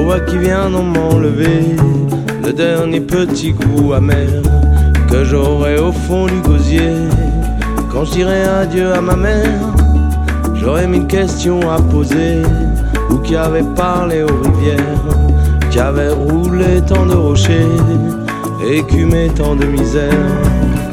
toi qui viens d'en m'enlever le dernier petit goût amer que j'aurai au fond du gosier. Quand je dirai adieu à ma mère, j'aurai mille questions à poser. Ou qui avait parlé aux rivières, qui avait roulé tant de rochers, écumé tant de misère.